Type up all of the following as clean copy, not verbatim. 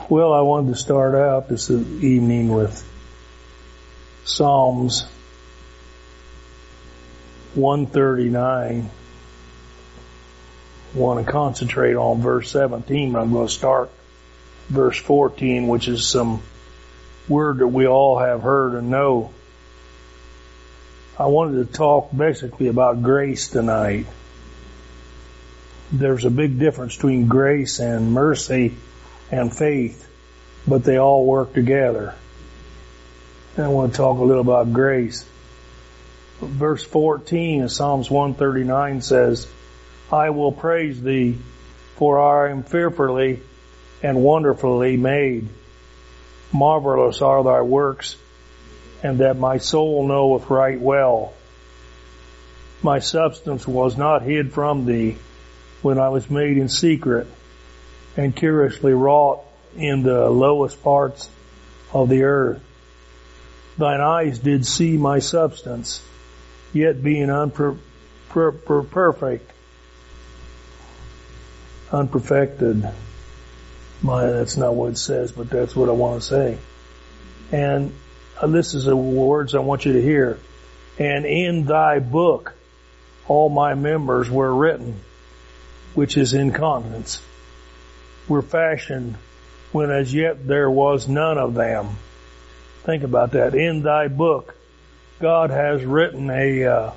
Well, I wanted to start out this evening with Psalms 139. I want to concentrate on verse 17, but I'm going to start verse 14, which is some word that we all have heard and know. I wanted to talk basically about grace tonight. There's a big difference between grace and mercy and faith, but they all work together. And I want to talk a little about grace. Verse 14 in Psalms 139 says, I will praise thee, for I am fearfully and wonderfully made. Marvelous are thy works, and that my soul knoweth right well. My substance was not hid from thee when I was made in secret, and curiously wrought in the lowest parts of the earth. Thine eyes did see my substance, yet being unperfected. That's not what it says, but that's what I want to say. And this is the words I want you to hear. And in thy book all my members were written, which is incontinence, were fashioned when as yet there was none of them. Think about that. In thy book, God has written I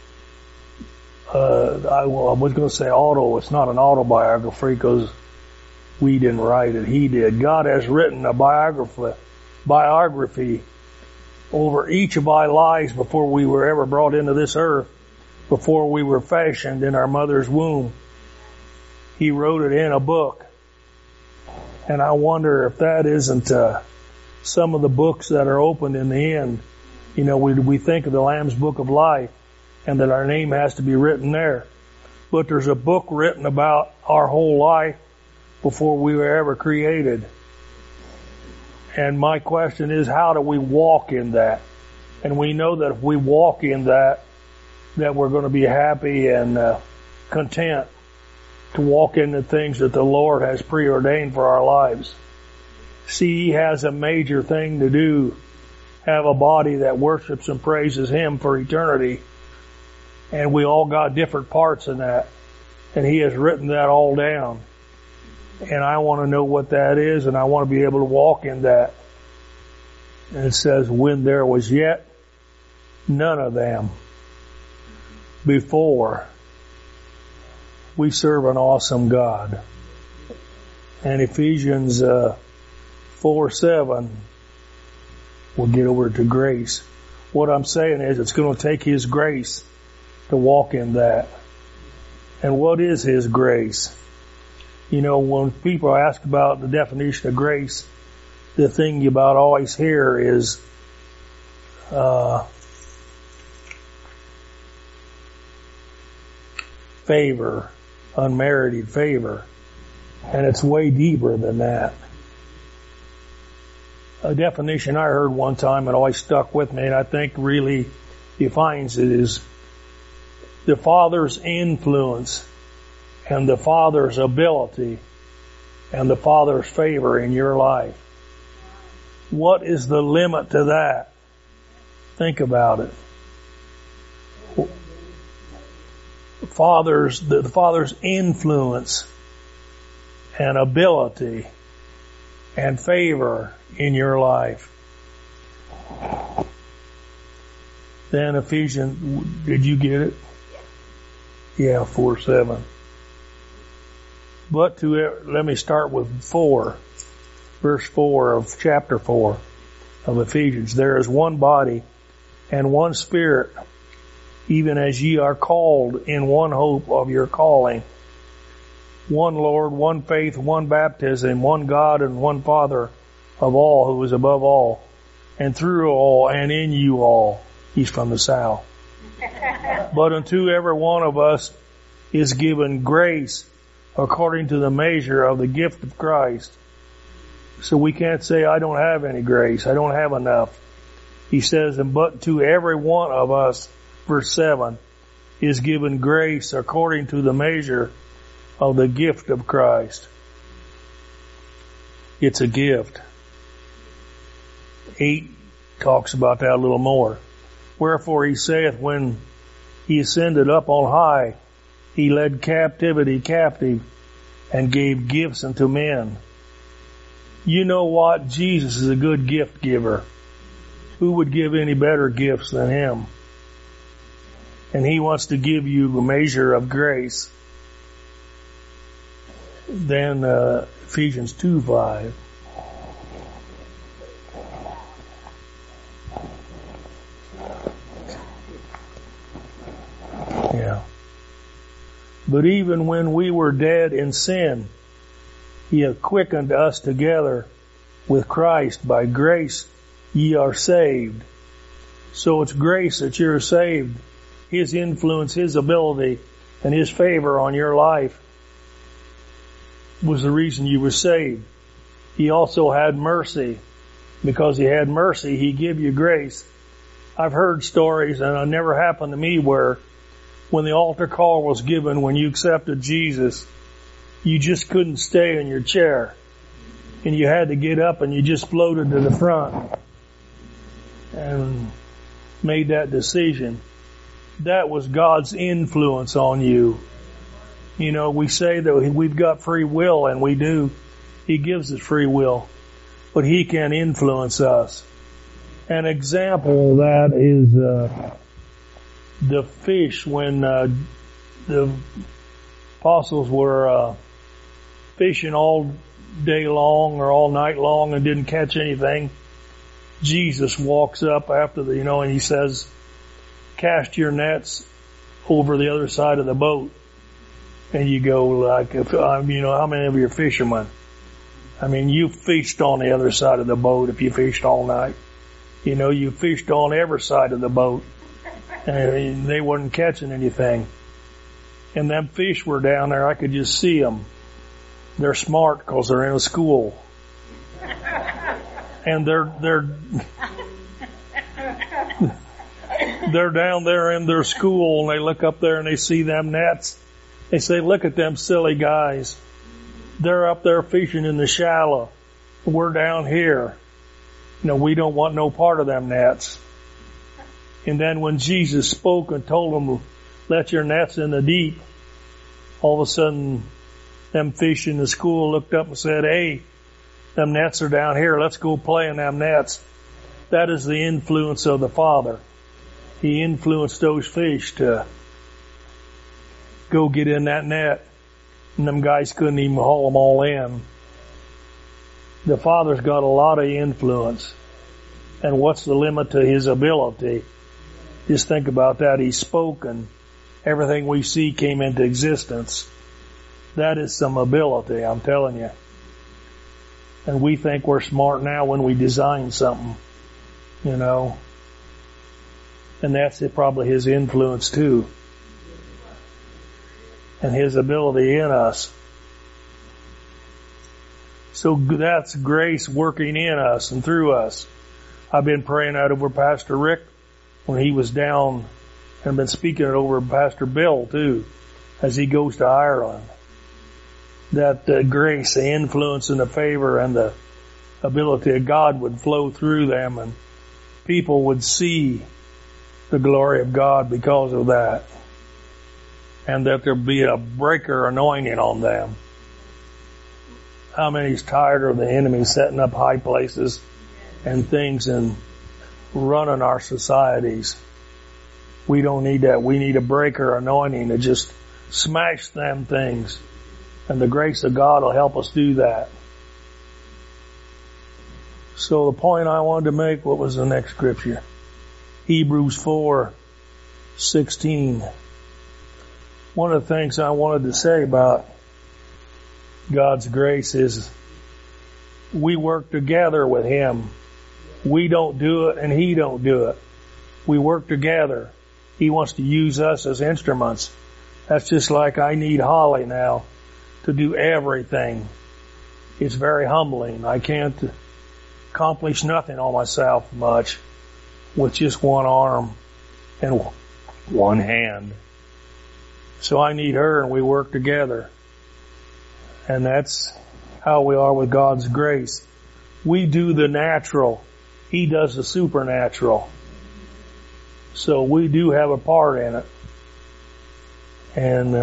was going to say it's not an autobiography because we didn't write it, He did. God has written a biography over each of our lives before we were ever brought into this earth, before we were fashioned in our mother's womb. He wrote it in a book. And I wonder if that isn't some of the books that are opened in the end. You know, we think of the Lamb's Book of Life and that our name has to be written there. But there's a book written about our whole life before we were ever created. And my question is, how do we walk in that? And we know that if we walk in that we're going to be happy and content to walk in the things that the Lord has preordained for our lives. See, He has a major thing to do. Have a body that worships and praises Him for eternity. And we all got different parts in that. And He has written that all down. And I want to know what that is, and I want to be able to walk in that. And it says, when there was yet none of them before. We serve an awesome God. And Ephesians 4:7, we'll get over to grace. What I'm saying is it's going to take His grace to walk in that. And what is His grace? You know, when people ask about the definition of grace, the thing you about always hear is favor, unmerited favor. And it's way deeper than that. A definition I heard one time that always stuck with me and I think really defines it is the Father's influence and the Father's ability and the Father's favor in your life. What is the limit to that? Think about it. The Father's influence and ability and favor in your life. Then Ephesians, did you get it? Yeah, 4:7. But let me start with 4, verse 4 of chapter 4 of Ephesians. There is one body and one Spirit, even as ye are called in one hope of your calling. One Lord, one faith, one baptism, one God and one Father of all, who is above all, and through all, and in you all. He's from the South. But unto every one of us is given grace according to the measure of the gift of Christ. So we can't say, I don't have any grace, I don't have enough. He says, and but to every one of us, verse 7, is given grace according to the measure of the gift of Christ. It's a gift. 8 talks about that a little more. Wherefore he saith, when he ascended up on high, he led captivity captive and gave gifts unto men. You know what? Jesus is a good gift giver. Who would give any better gifts than him? And he wants to give you a measure of grace. Then Ephesians 2:5. Yeah. But even when we were dead in sin, he hath quickened us together with Christ. By grace ye are saved. So it's grace that you're saved. His influence, His ability, and His favor on your life was the reason you were saved. He also had mercy. Because He had mercy, He gave you grace. I've heard stories, and it never happened to me, where when the altar call was given, when you accepted Jesus, you just couldn't stay in your chair. And you had to get up and you just floated to the front and made that decision. That was God's influence on you. You know, we say that we've got free will, and we do. He gives us free will. But He can influence us. An example of that is the fish when the apostles were fishing all day long or all night long and didn't catch anything. Jesus walks up after and He says, cast your nets over the other side of the boat. And you go like, how many of you are fishermen? I mean, you fished on the other side of the boat if you fished all night. You fished on every side of the boat. And they wasn't catching anything. And them fish were down there. I could just see them. They're smart because they're in a school. And they're down there in their school, and they look up there and they see them nets. They say, look at them silly guys. They're up there fishing in the shallow. We're down here. We don't want no part of them nets. And then when Jesus spoke and told them, let your nets in the deep, all of a sudden, them fish in the school looked up and said, hey, them nets are down here. Let's go play in them nets. That is the influence of the Father. He influenced those fish to go get in that net. And them guys couldn't even haul them all in. The Father's got a lot of influence. And what's the limit to His ability? Just think about that. He spoke and everything we see came into existence. That is some ability, I'm telling you. And we think we're smart now when we design something, And that's probably His influence too. And His ability in us. So that's grace working in us and through us. I've been praying out over Pastor Rick when he was down, and been speaking it over Pastor Bill too, as he goes to Ireland. That grace, the influence and the favor and the ability of God would flow through them, and people would see the glory of God because of that. And that there'd be a breaker anointing on them. How many's tired of the enemy setting up high places and things and running our societies? We don't need that. We need a breaker anointing to just smash them things. And the grace of God will help us do that. So the point I wanted to make, what was the next scripture? Hebrews 4:16. One of the things I wanted to say about God's grace is we work together with Him. We don't do it and He don't do it. We work together. He wants to use us as instruments. That's just like I need Holly now to do everything. It's very humbling. I can't accomplish nothing on myself much with just one arm and one hand. So I need her, and we work together. And that's how we are with God's grace. We do the natural. He does the supernatural. So we do have a part in it. And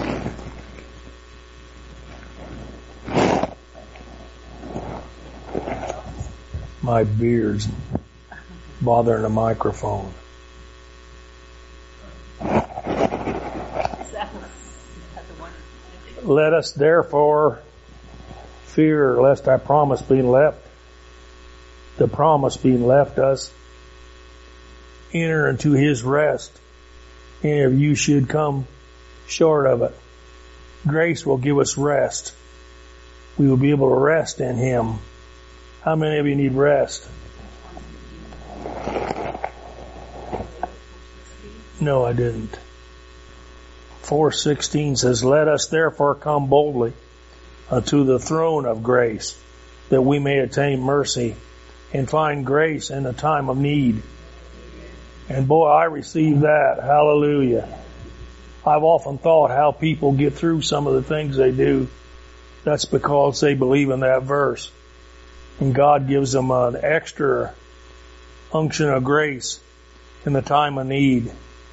my beard's bothering the microphone. Let us therefore fear lest our promise being left, the promise being left us, enter into His rest. Any of you should come short of it. Grace will give us rest. We will be able to rest in Him. How many of you need rest? No, I didn't. 4:16 says, let us therefore come boldly unto the throne of grace, that we may attain mercy and find grace in the time of need. And boy, I received that. Hallelujah. I've often thought how people get through some of the things they do. That's because they believe in that verse. And God gives them an extra unction of grace in the time of need.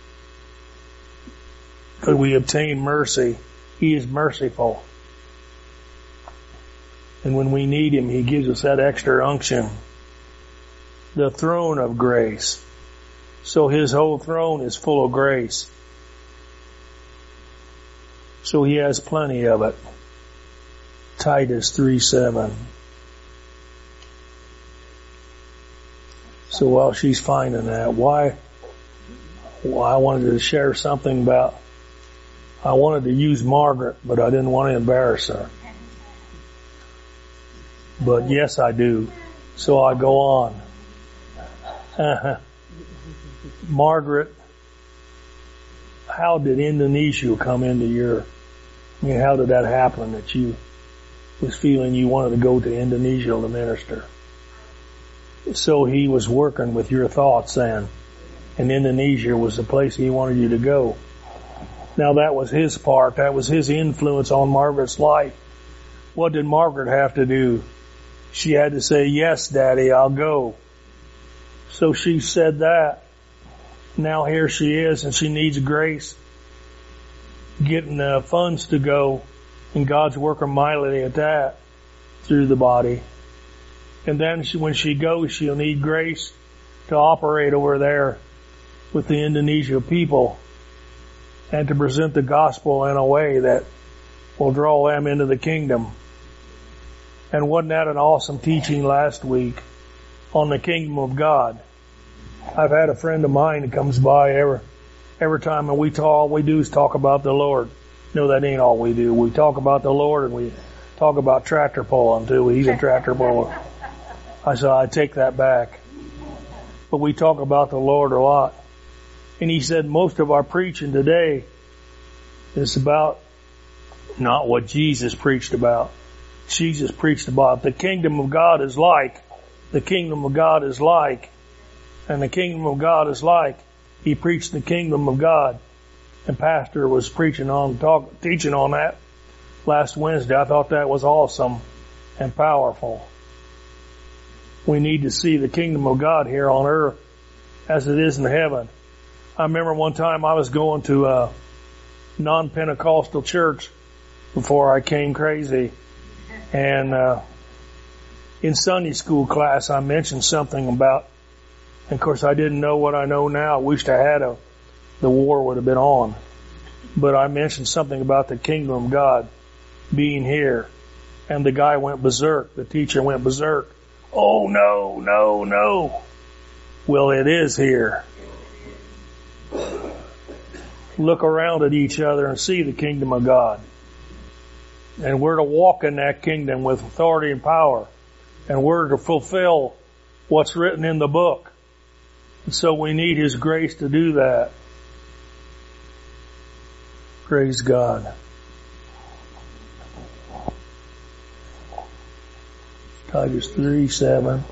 Could we obtain mercy? He is merciful. And when we need Him, He gives us that extra unction. The throne of grace. So His whole throne is full of grace. So He has plenty of it. Titus 3:7. So while she's finding that, I wanted to share something about, I wanted to use Margaret, but I didn't want to embarrass her. But yes, I do. So I go on. Margaret, how did Indonesia come into how did that happen that you was feeling you wanted to go to Indonesia to minister? So He was working with your thoughts then, and Indonesia was the place He wanted you to go. Now that was His part. That was His influence on Margaret's life. What did Margaret have to do? She had to say, yes, Daddy, I'll go. So she said that. Now here she is, and she needs grace, getting the funds to go, and God's working mightily at that through the body. And then when she goes, she'll need grace to operate over there with the Indonesia people and to present the gospel in a way that will draw them into the kingdom. And wasn't that an awesome teaching last week on the kingdom of God? I've had a friend of mine that comes by every time, and all we do is talk about the Lord. No, that ain't all we do. We talk about the Lord, and we talk about tractor pulling too. He's a tractor puller. I said, I take that back. But we talk about the Lord a lot. And he said most of our preaching today is about not what Jesus preached about. Jesus preached about the kingdom of God is like, the kingdom of God is like, and the kingdom of God is like. He preached the kingdom of God. And Pastor was teaching on that last Wednesday. I thought that was awesome and powerful. We need to see the kingdom of God here on earth as it is in heaven. I remember one time I was going to a non-Pentecostal church before I came crazy. And in Sunday school class I mentioned something about, and of course I didn't know what I know now. I wished I had the war would have been on. But I mentioned something about the kingdom of God being here. And the guy went berserk. The teacher went berserk. Oh, no, no, no. Well, it is here. Look around at each other and see the kingdom of God. And we're to walk in that kingdom with authority and power. And we're to fulfill what's written in the book. And so we need His grace to do that. Praise God. Titus 3:7.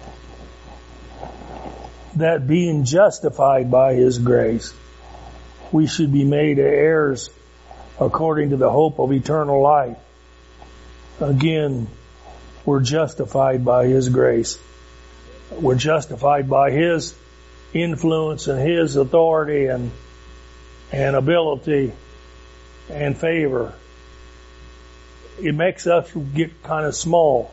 That being justified by His grace, we should be made heirs according to the hope of eternal life. Again, We're justified by His grace. We're justified by His influence and His authority and ability and favor. It makes us get kind of small.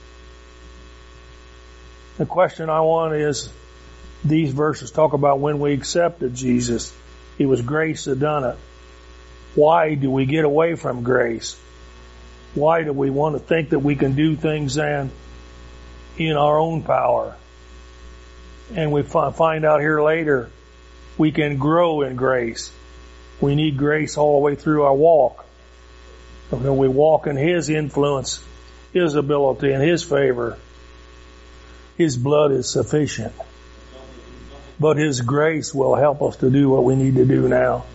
The question I want is, these verses talk about when we accepted Jesus. It was grace that done it. Why do we get away from grace? Why do we want to think that we can do things in our own power? And we find out here later, we can grow in grace. We need grace all the way through our walk. When we walk in His influence, His ability, and His favor, His blood is sufficient. But His grace will help us to do what we need to do now.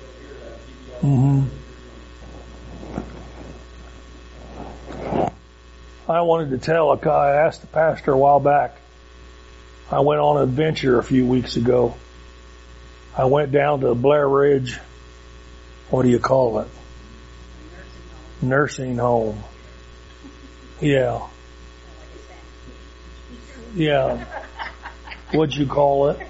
I wanted to tell I asked the pastor a while back. I went on an adventure a few weeks ago. I went down to Blair Ridge. What do you call it? Nursing home. Yeah. Yeah. What'd you call it?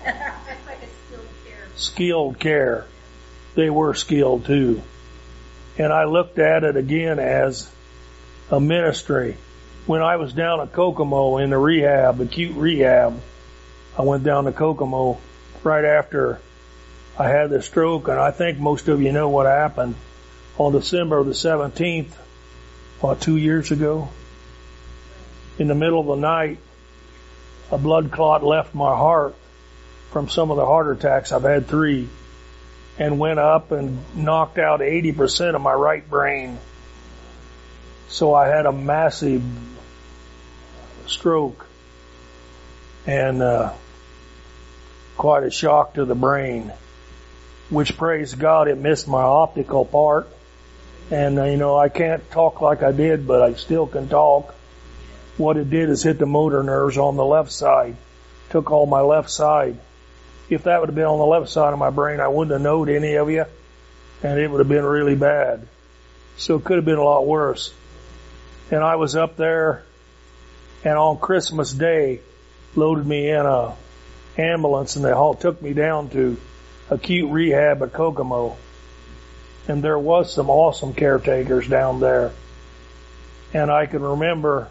Skilled care. They were skilled too. And I looked at it again as a ministry. When I was down at Kokomo in the rehab, acute rehab, I went down to Kokomo right after I had the stroke, and I think most of you know what happened. On December the 17th, 2 years ago, in the middle of the night, a blood clot left my heart from some of the heart attacks. I've had 3, and went up and knocked out 80% of my right brain. So I had a massive stroke and quite a shock to the brain, which, praise God, it missed my optical part. And, I can't talk like I did, but I still can talk. What it did is hit the motor nerves on the left side, took all my left side. If that would have been on the left side of my brain, I wouldn't have known any of you, and it would have been really bad. So it could have been a lot worse. And I was up there, and on Christmas Day, loaded me in a ambulance, and they took me down to acute rehab at Kokomo. And there was some awesome caretakers down there. And I can remember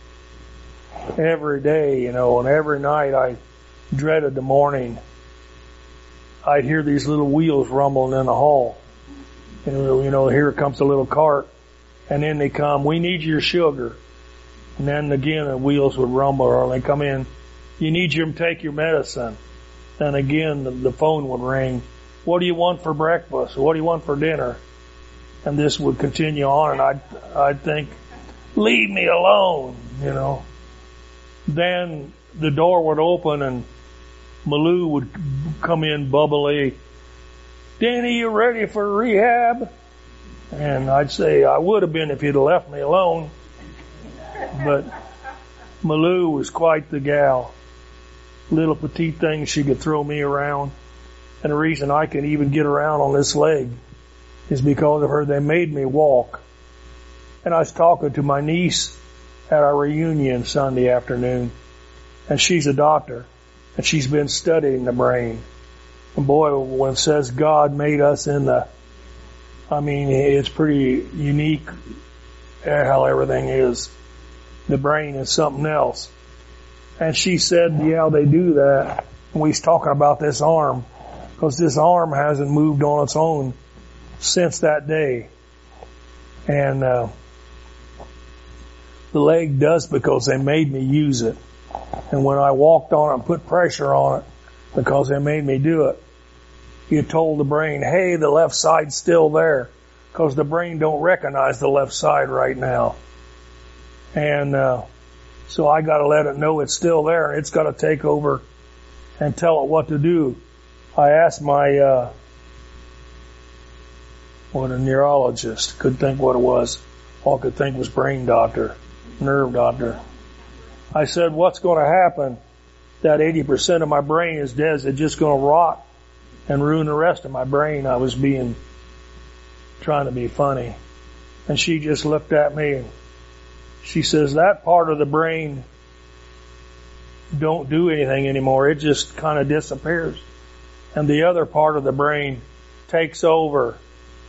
every day, and every night I dreaded the morning. I'd hear these little wheels rumbling in the hall. And, here comes a little cart. And then they come, we need your sugar. And then again, the wheels would rumble, or they come in, you need to take your medicine. Then again, the phone would ring. What do you want for breakfast? What do you want for dinner? And this would continue on, and I'd think, leave me alone, Then the door would open, and Malou would come in bubbly. Danny, you ready for rehab? And I'd say, I would have been if you'd have left me alone. But Malou was quite the gal. Little petite things she could throw me around. And the reason I can even get around on this leg is because of her. They made me walk. And I was talking to my niece at our reunion Sunday afternoon. And she's a doctor. And she's been studying the brain. And boy, when it says God made us it's pretty unique how everything is. The brain is something else. And she said, yeah, they do that. And we was talking about this arm, because this arm hasn't moved on its own since that day. And the leg does, because they made me use it. And when I walked on it and put pressure on it, because they made me do it, you told the brain, hey, the left side's still there, because the brain don't recognize the left side right now. And so I got to let it know it's still there, and it's got to take over and tell it what to do. I asked my a neurologist, couldn't think what it was. All I could think was brain doctor, nerve doctor. I said, what's going to happen? That 80% of my brain is dead. Is it just going to rot and ruin the rest of my brain? I was trying to be funny. And she just looked at me and She says that part of the brain don't do anything anymore. It just kind of disappears. And the other part of the brain takes over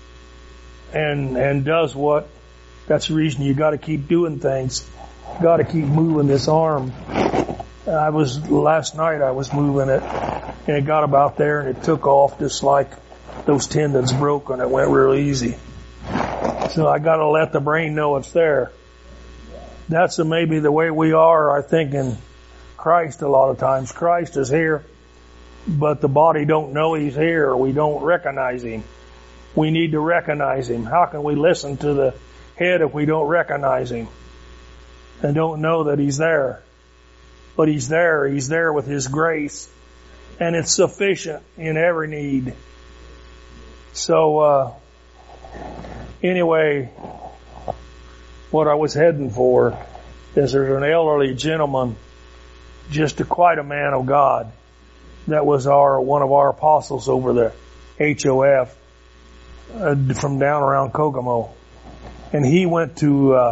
and does what. That's the reason you got to keep doing things. You got to keep moving this arm. Last night I was moving it, and it got about there and it took off just like those tendons broke, and it went real easy. So I got to let the brain know it's there. That's maybe the way we are, I think, in Christ a lot of times. Christ is here, but the body don't know He's here. We don't recognize Him. We need to recognize Him. How can we listen to the head if we don't recognize Him and don't know that He's there? But He's there. He's there with His grace, and it's sufficient in every need. So, anyway, what I was heading for is there's an elderly gentleman, just quite a man of God, that was one of our apostles over the HOF from down around Kokomo. And he went to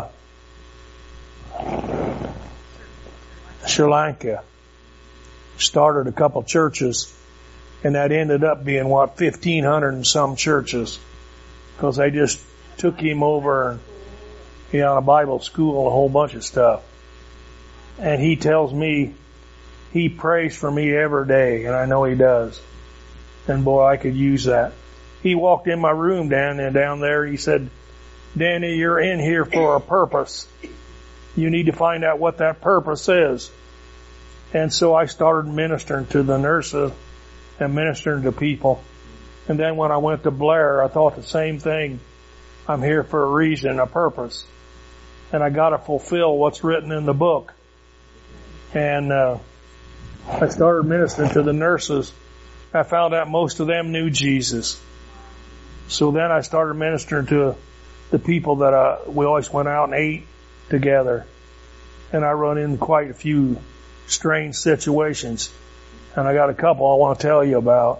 Sri Lanka, started a couple churches, and that ended up being 1,500 and some churches, because they just took him over and he had a Bible school and a whole bunch of stuff. And he tells me he prays for me every day, and I know he does. And boy, I could use that. He walked in my room down there. He said, "Danny, you're in here for a purpose. You need to find out what that purpose is." And so I started ministering to the nurses and ministering to people. And then when I went to Blair, I thought the same thing. I'm here for a reason, a purpose. And I got to fulfill what's written in the book. And I started ministering to the nurses. I found out most of them knew Jesus. So then I started ministering to the people that we always went out and ate together. And I run into quite a few strange situations. And I got a couple I want to tell you about.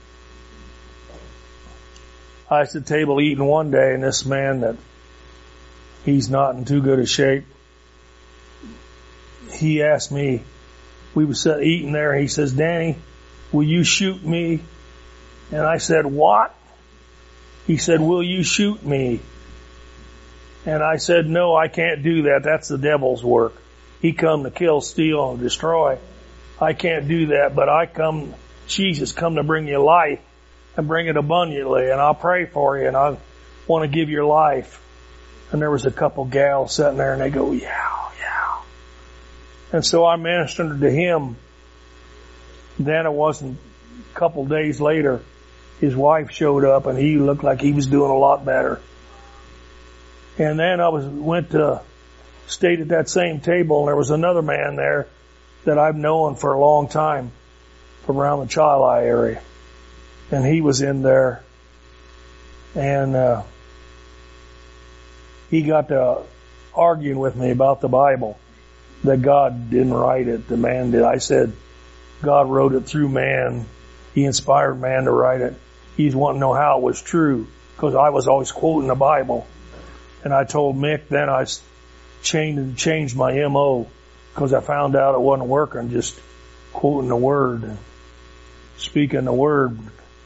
I was at the table eating one day, and this man that he's not in too good a shape, he asked me, we were eating there, he says, "Danny, will you shoot me?" And I said, "What?" He said, "Will you shoot me?" And I said, "No, I can't do that. That's the devil's work. He come to kill, steal, and destroy. I can't do that, but Jesus come to bring you life and bring it abundantly, and I'll pray for you, and I want to give your life." And there was a couple gals sitting there, and they go, "Yeah, yeah." And so I ministered to him. Then it wasn't a couple days later, his wife showed up, and he looked like he was doing a lot better. And then I stayed at that same table, and there was another man there that I've known for a long time from around the Chili area. And he was in there, and he got to arguing with me about the Bible, that God didn't write it, the man did. I said, God wrote it through man. He inspired man to write it. He's wanting to know how it was true, because I was always quoting the Bible. And I told Mick, then I changed my MO, because I found out it wasn't working, just quoting the Word and speaking the Word.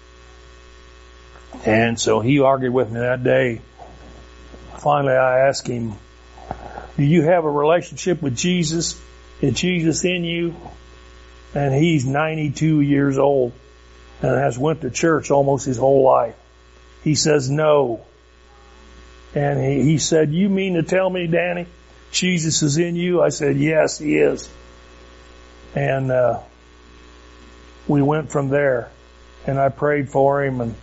And so he argued with me that day. Finally, I asked him, "Do you have a relationship with Jesus? Is Jesus in you?" And he's 92 years old and has went to church almost his whole life. He says, "No." And he said, "You mean to tell me, Danny, Jesus is in you?" I said, "Yes, He is." And we went from there, and I prayed for him, and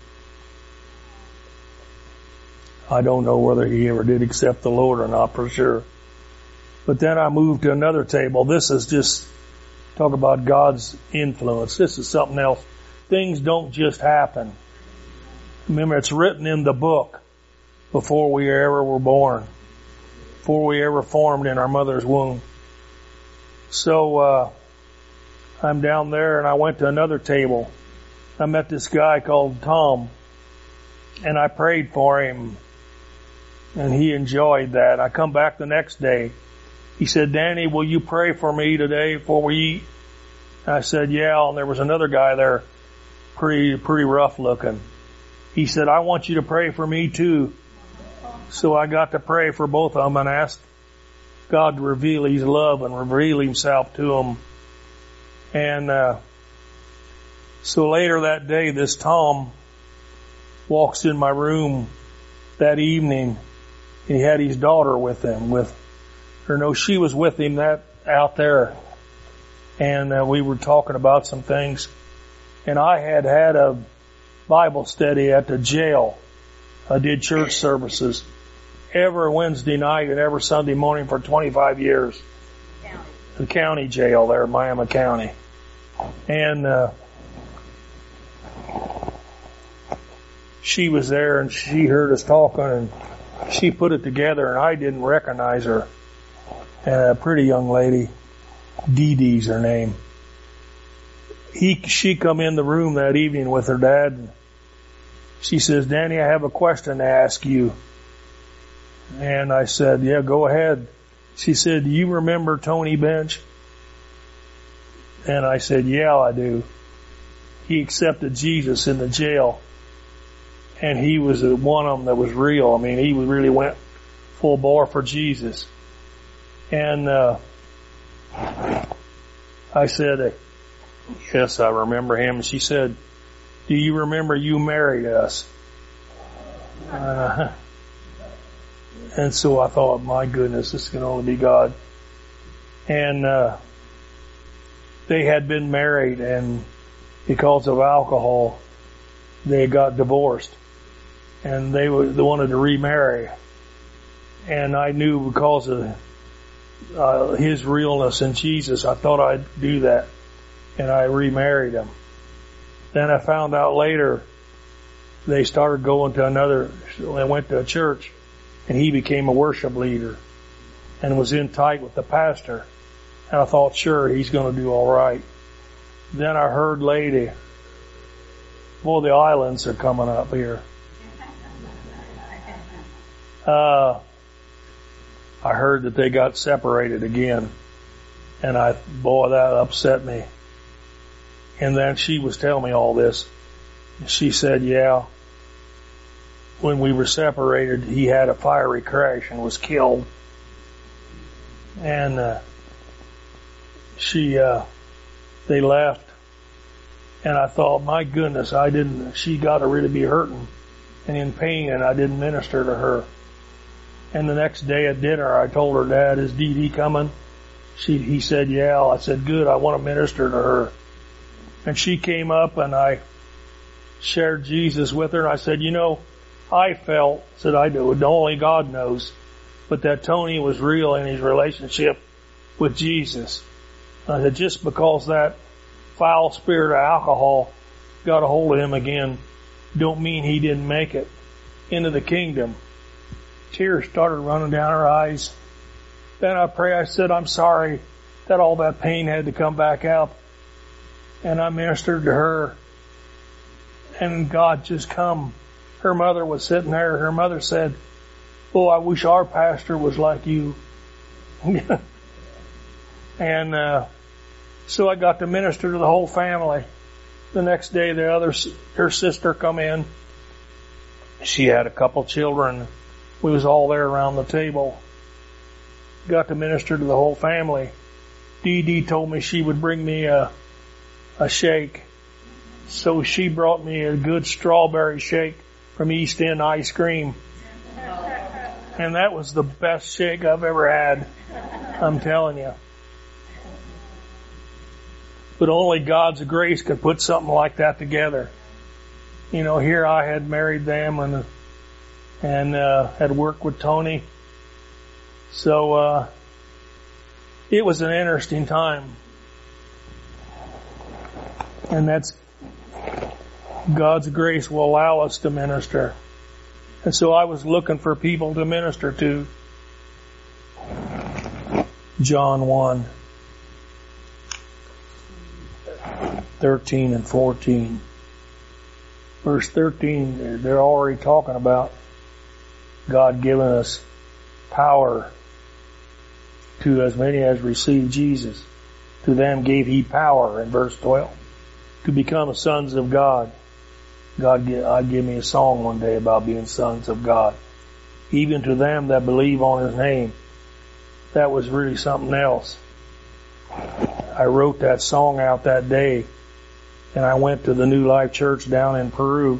I don't know whether he ever did accept the Lord or not for sure. But then I moved to another table. This is just, talk about God's influence. This is something else. Things don't just happen. Remember, it's written in the book before we ever were born, before we ever formed in our mother's womb. So I'm down there, and I went to another table. I met this guy called Tom, and I prayed for him, and he enjoyed that. I come back the next day, He said, Danny, will you pray for me today before we eat? And I said, yeah. And there was another guy there, pretty rough looking. He said, I want you to pray for me too. So I got to pray for both of them and asked God to reveal His love and reveal Himself to them. And so later that day, this Tom walks in my room that evening. He had his daughter with him, she was with him out there. And we were talking about some things. And I had a Bible study at the jail. I did church services every Wednesday night and every Sunday morning for 25 years. The county jail there in Miami County. And she was there and she heard us talking and she put it together and I didn't recognize her. And a pretty young lady, Dee Dee's her name. She come in the room that evening with her dad. And she says, Danny, I have a question to ask you. And I said, yeah, go ahead. She said, do you remember Tony Bench? And I said, yeah, I do. He accepted Jesus in the jail. And he was one of them that was real. I mean, he really went full bore for Jesus. And I said, yes, I remember him. And she said, do you remember you married us? And so I thought, my goodness, this can only be God. And they had been married, and because of alcohol, they got divorced. And they wanted to remarry. And I knew because of his realness in Jesus, I thought I'd do that. And I remarried him. Then I found out later they started going to they went to a church and he became a worship leader and was in tight with the pastor. And I thought, sure, he's going to do all right. Then I heard lady, boy, the islands are coming up here. I heard that they got separated again. And that upset me. And then she was telling me all this. She said, yeah, when we were separated, he had a fiery crash and was killed. And they left. And I thought, my goodness, she got to really be hurting and in pain, and I didn't minister to her. And the next day at dinner, I told her, Dad, is Dee Dee coming? He said, yeah. I said, good, I want to minister to her. And she came up and I shared Jesus with her. And I said, I do, only God knows, but that Tony was real in his relationship with Jesus. And I said, just because that foul spirit of alcohol got a hold of him again, don't mean he didn't make it into the kingdom. Tears started running down her eyes. Then I said, I'm sorry that all that pain had to come back out. And I ministered to her. And God just come. Her mother was sitting there. Her mother said, oh, I wish our pastor was like you. And so I got to minister to the whole family. The next day, her sister come in. She had a couple children. We was all there around the table. Got to minister to the whole family. Dee Dee told me she would bring me a shake. So she brought me a good strawberry shake from East End Ice Cream. And that was the best shake I've ever had. I'm telling you. But only God's grace could put something like that together. Here I had married them and had worked with Tony. So, it was an interesting time. And that's God's grace will allow us to minister. And so I was looking for people to minister to. John 1, 13 and 14. Verse 13, they're already talking about God giving us power to as many as received Jesus. To them gave he power, in verse 12, to become sons of God. God give me a song one day about being sons of God. Even to them that believe on his name. That was really something else. I wrote that song out that day, and I went to the New Life Church down in Peru,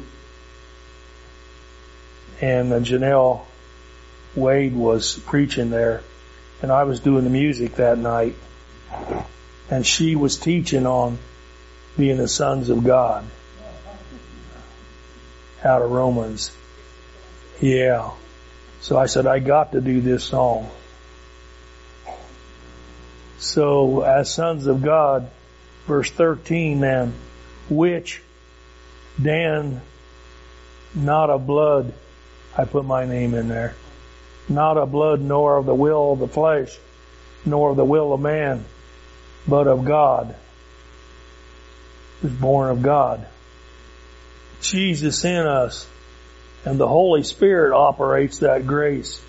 and Janelle Wade was preaching there, and I was doing the music that night, and she was teaching on being the sons of God out of Romans. Yeah. So I said, I got to do this song. So, as sons of God, verse 13 then, which Dan, not of blood, I put my name in there, not of blood, nor of the will of the flesh, nor of the will of man, but of God, was born of God. Jesus in us, and the Holy Spirit operates that grace.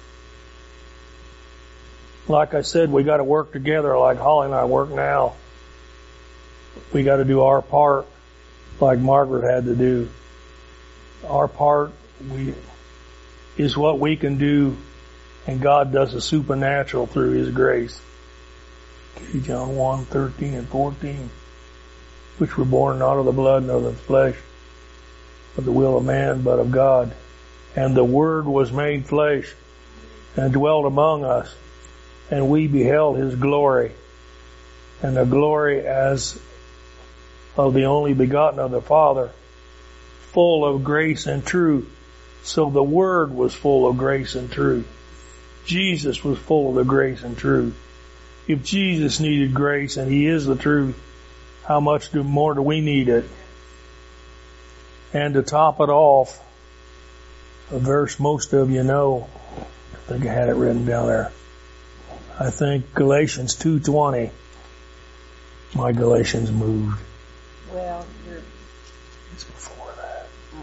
Like I said, we got to work together like Holly and I work now. We got to do our part like Margaret had to do. Our part is what we can do, and God does the supernatural through his grace. Okay, John 1:13 and 14. Which were born not of the blood, nor of the flesh, of the will of man, but of God. And the Word was made flesh, and dwelt among us, and we beheld his glory, and the glory as of the only begotten of the Father, full of grace and truth. So the Word was full of grace and truth. Jesus was full of the grace and truth. If Jesus needed grace, and he is the truth, how much more do we need it? And to top it off, a verse most of you know, I think I had it written down there. I think Galatians 2:20. My Galatians moved. Well, It's before that.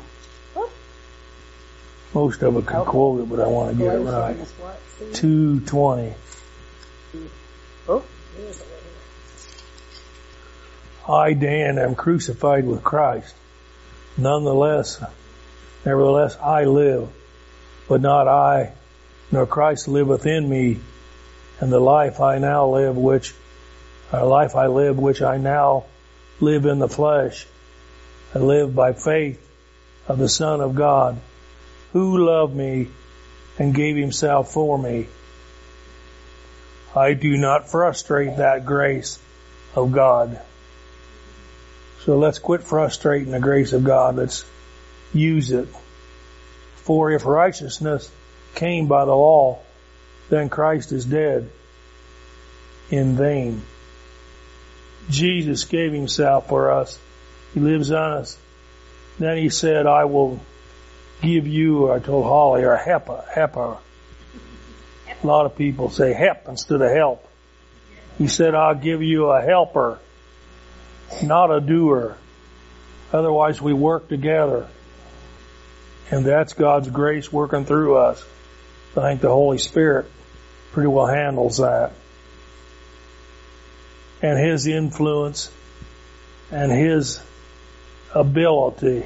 Most of it can quote it, but I want to get it right. 2:20. Oh. I, Dan, am crucified with Christ. Nevertheless, I live, but not I, nor Christ liveth in me. And the life I live, which I now live in the flesh, I live by faith of the Son of God, who loved me and gave himself for me. I do not frustrate that grace of God. So let's quit frustrating the grace of God. Let's use it. For if righteousness came by the law, then Christ is dead in vain. Jesus gave himself for us. He lives on us. Then he said, I will give you, I told Holly, or HEPA. A lot of people say HEP instead of help. He said, I'll give you a helper, not a doer. Otherwise we work together. And that's God's grace working through us. I think the Holy Spirit pretty well handles that. And his influence and his ability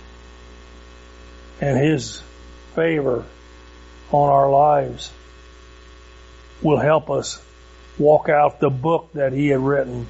and his favor on our lives will help us walk out the book that he had written.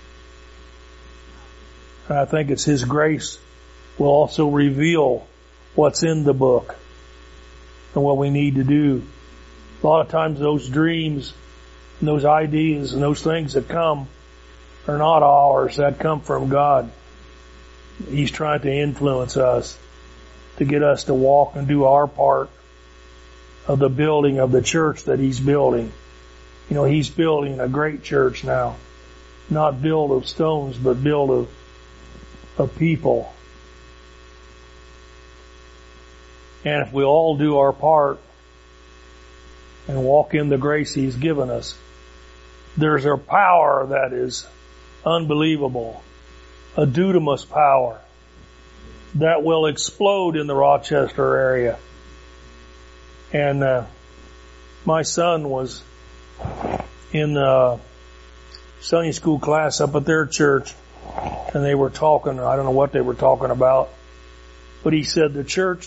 And I think it's his grace will also reveal what's in the book and what we need to do. A lot of times those dreams and those ideas and those things that come are not ours, that come from God. He's trying to influence us to get us to walk and do our part of the building of the church that he's building. You know, he's building a great church now. Not built of stones, but built of people. And if we all do our part and walk in the grace he's given us, there's a power that is unbelievable, a dunamis power that will explode in the Rochester area. And my son was in Sunday school class up at their church, and they were talking, I don't know what they were talking about, but he said the church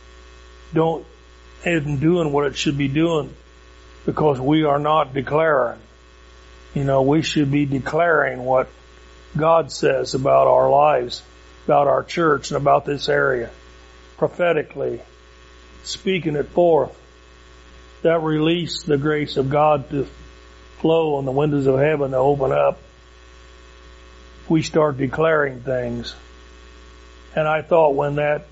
isn't doing what it should be doing because we are not declaring. We should be declaring what God says about our lives, about our church, and about this area, prophetically, speaking it forth. That release the grace of God to flow and the windows of heaven to open up. We start declaring things. And I thought when that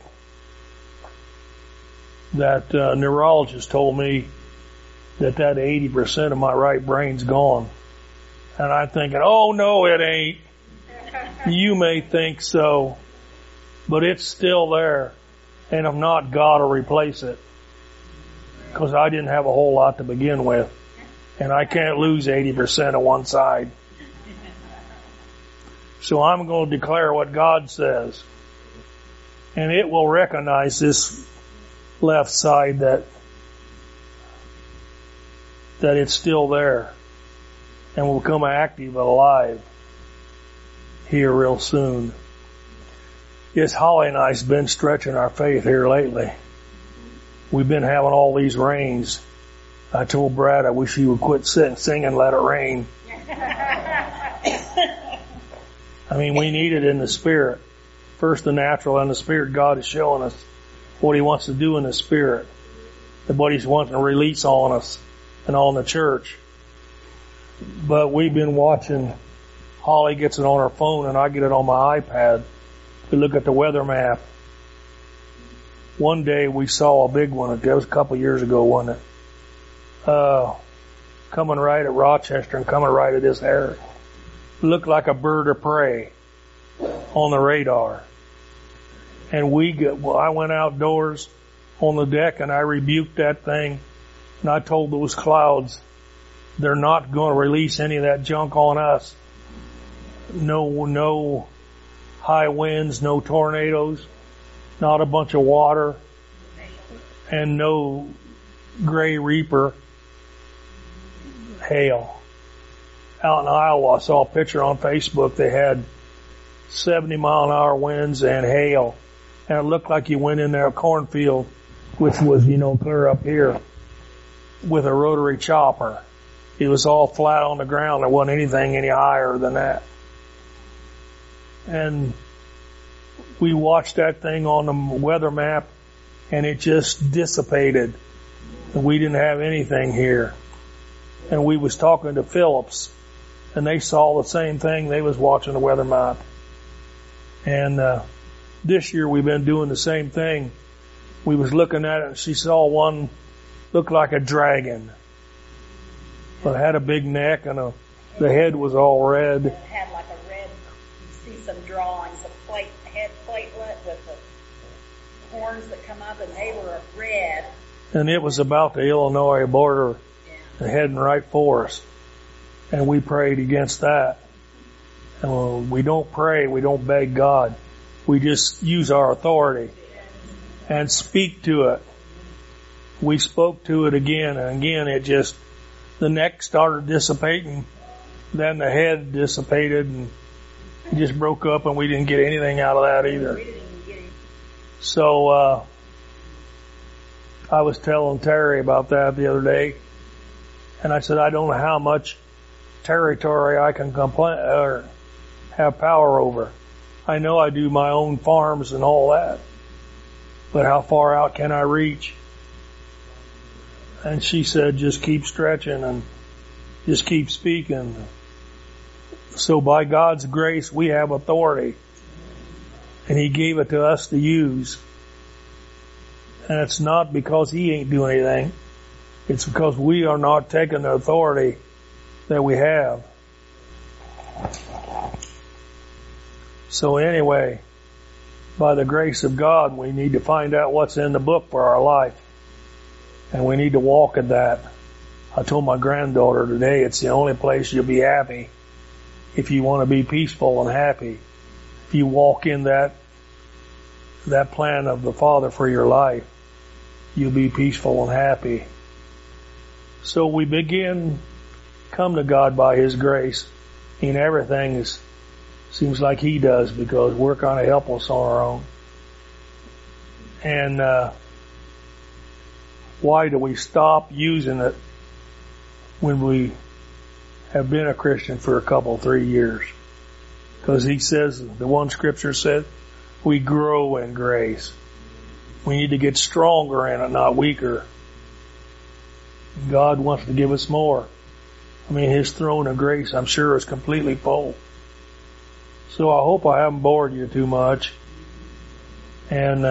neurologist told me that 80% of my right brain's gone, and I'm thinking, oh no, it ain't. You may think so, but it's still there. And if not, God will replace it. Because I didn't have a whole lot to begin with. And I can't lose 80% of one side. So I'm going to declare what God says. And it will recognize this left side that it's still there. And will become active, alive here real soon. Yes, Holly and I's been stretching our faith here lately. We've been having all these rains. I told Brad I wish he would quit singing Let It Rain. I mean, we need it in the Spirit. First the natural and the Spirit. God is showing us what He wants to do in the Spirit. And what He's wanting to release on us and on the church. But we've been watching, Holly gets it on her phone and I get it on my iPad. We look at the weather map. One day we saw a big one. It was a couple of years ago, wasn't it? Coming right at Rochester and coming right at this area. It looked like a bird of prey on the radar. And I went outdoors on the deck and I rebuked that thing. And I told those clouds, they're not going to release any of that junk on us. No high winds, no tornadoes, not a bunch of water, and no gray reaper hail. Out in Iowa, I saw a picture on Facebook. They had 70-mile-an-hour winds and hail, and it looked like you went in there a cornfield, which was, clear up here, with a rotary chopper. It was all flat on the ground. There wasn't anything any higher than that. And we watched that thing on the weather map, and it just dissipated. And we didn't have anything here. And we was talking to Phillips, and they saw the same thing. They was watching the weather map. And this year we've been doing the same thing. We was looking at it, and she saw one looked like a dragon. But it had a big neck, and the head was all red. It had like a red, you see some drawings, a head platelet with the horns that come up, and they were red. And it was about the Illinois border, and heading right for us. And we prayed against that. And we don't pray, we don't beg God. We just use our authority and speak to it. We spoke to it again, and again the neck started dissipating, then the head dissipated, and it just broke up, and we didn't get anything out of that either. So, I was telling Terry about that the other day, and I said, I don't know how much territory I can complain or have power over. I know I do my own farms and all that, but how far out can I reach? And she said, just keep stretching and just keep speaking. So by God's grace, we have authority. And He gave it to us to use. And it's not because He ain't doing anything. It's because we are not taking the authority that we have. So anyway, by the grace of God, we need to find out what's in the book for our life. And we need to walk in that. I told my granddaughter today, it's the only place you'll be happy if you want to be peaceful and happy. If you walk in that plan of the Father for your life, you'll be peaceful and happy. So we begin come to God by His grace. And everything seems like He does, because we're kind of helpless on our own. And why do we stop using it when we have been a Christian for a couple, 3 years? Because He says, the one scripture said, we grow in grace. We need to get stronger in it, not weaker. God wants to give us more. I mean, His throne of grace, I'm sure, is completely full. So I hope I haven't bored you too much. And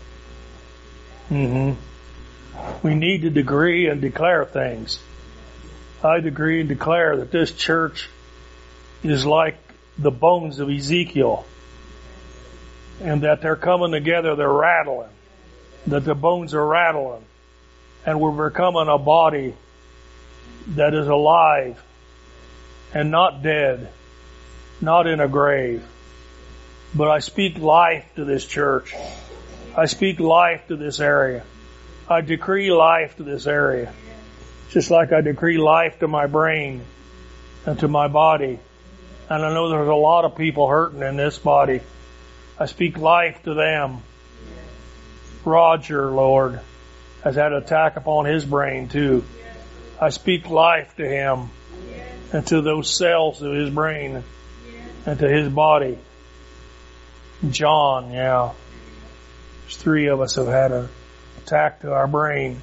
we need to decree and declare things. I decree and declare that this church is like the bones of Ezekiel, and that they're coming together, they're rattling, that the bones are rattling, and we're becoming a body that is alive and not dead, not in a grave. But I speak life to this church. I speak life to this area. I decree life to this area. Just like I decree life to my brain and to my body. And I know there's a lot of people hurting in this body. I speak life to them. Roger, Lord, has had an attack upon his brain too. I speak life to him and to those cells of his brain and to his body. John, yeah. There's 3 of us have had an attack to our brain.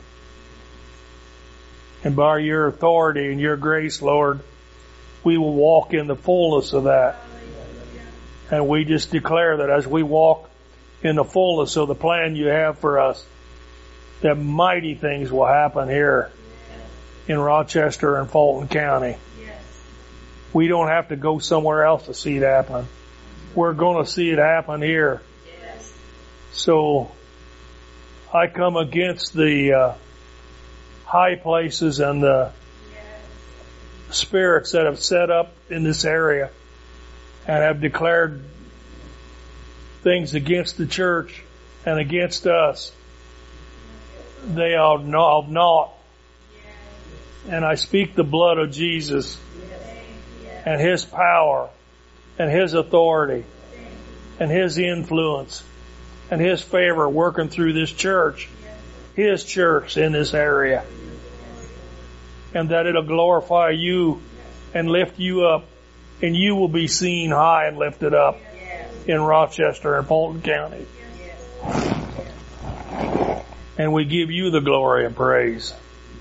And by your authority and your grace, Lord, we will walk in the fullness of that. And we just declare that as we walk in the fullness of the plan you have for us, that mighty things will happen here in Rochester and Fulton County. We don't have to go somewhere else to see it happen. We're going to see it happen here. So I come against the high places and the spirits that have set up in this area and have declared things against the church and against us. They are not. And I speak the blood of Jesus and His power and His authority and His influence and His favor working through this church, His church in this area. And that it'll glorify you and lift you up, and you will be seen high and lifted up in Rochester and Fulton County. And we give you the glory and praise.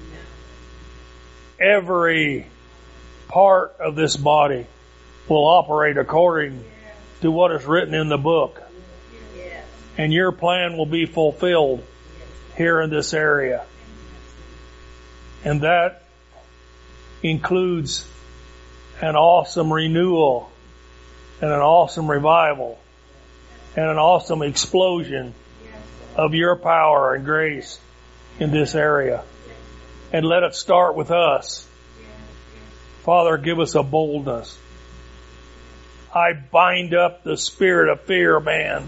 Every part of this body will operate according to what is written in the book. And your plan will be fulfilled here in this area. And that includes an awesome renewal and an awesome revival and an awesome explosion of your power and grace in this area. And let it start with us. Father, give us a boldness. I bind up the spirit of fear, man,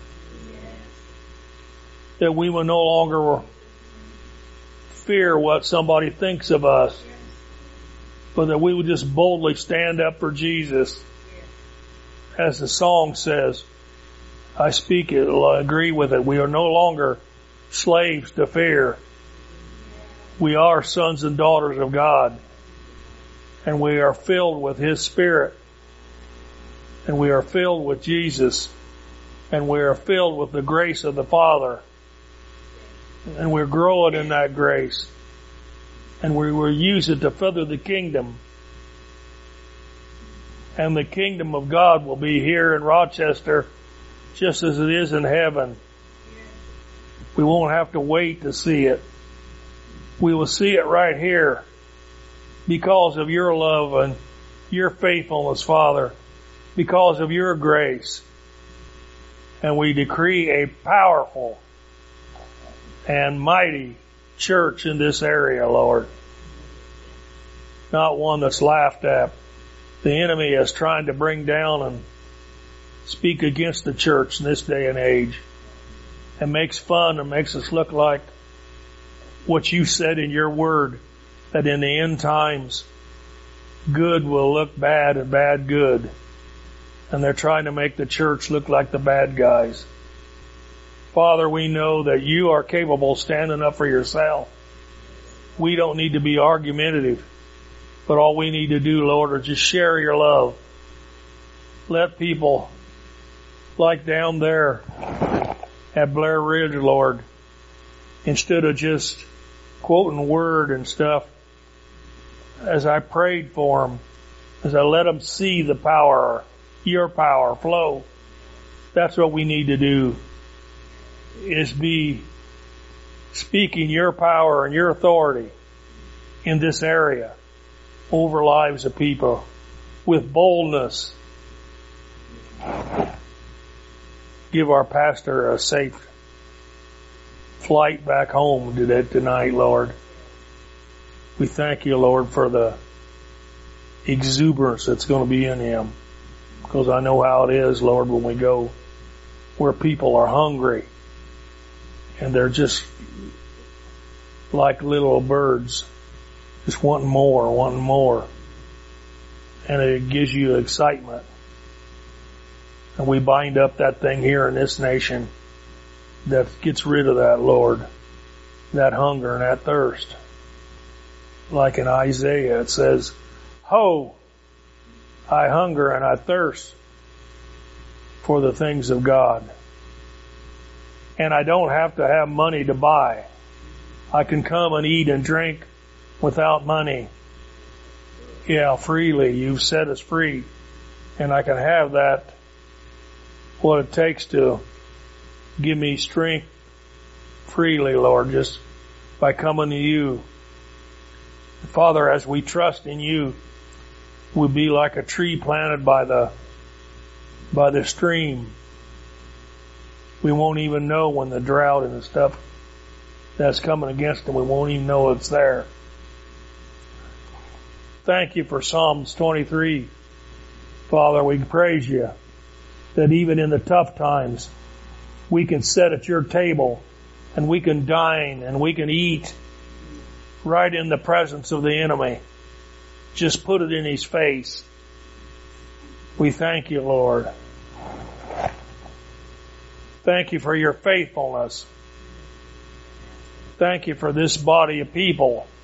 that we will no longer fear what somebody thinks of us, but that we would just boldly stand up for Jesus. As the song says, I speak it, I agree with it. We are no longer slaves to fear. We are sons and daughters of God, and we are filled with His Spirit, and we are filled with Jesus, and we are filled with the grace of the Father, and we're growing in that grace, and we will use it to further the kingdom. And the kingdom of God will be here in Rochester just as it is in heaven. We won't have to wait to see it. We will see it right here because of your love and your faithfulness, Father, because of your grace. And we decree a powerful and mighty church in this area, Lord. Not one that's laughed at. The enemy is trying to bring down and speak against the church in this day and age, and makes fun and makes us look like what you said in your word, that in the end times good will look bad and bad good. And they're trying to make the church look like the bad guys. Father, we know that you are capable of standing up for yourself. We don't need to be argumentative, but all we need to do, Lord, is just share your love. Let people like down there at Blair Ridge, Lord, instead of just quoting word and stuff, as I prayed for them, as I let them see the power, your power flow, that's what we need to do, is be speaking your power and your authority in this area over lives of people with boldness. Give our pastor a safe flight back home tonight, Lord. We thank you, Lord, for the exuberance that's going to be in him. Because I know how it is, Lord, when we go where people are hungry and they're just like little birds, just wanting more. And it gives you excitement. And we bind up that thing here in this nation that gets rid of that, Lord, that hunger and that thirst. Like in Isaiah, it says, "Ho, I hunger and I thirst for the things of God." And I don't have to have money to buy. I can come and eat and drink without money. Yeah, freely. You've set us free. And I can have that, what it takes to give me strength freely, Lord, just by coming to you. Father, as we trust in you, we'll be like a tree planted by the stream. We won't even know when the drought and the stuff that's coming against them, we won't even know it's there. Thank you for Psalms 23. Father, we praise you that even in the tough times, we can sit at your table and we can dine and we can eat right in the presence of the enemy. Just put it in his face. We thank you, Lord. Thank you for your faithfulness. Thank you for this body of people